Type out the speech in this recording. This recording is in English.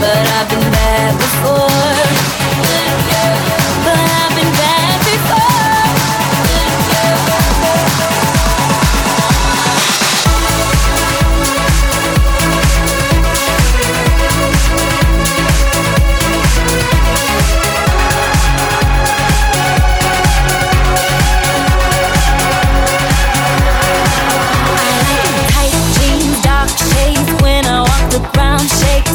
but I've been there before. But I've been there before. Tight jeans, dark shades. When I walk the ground, shake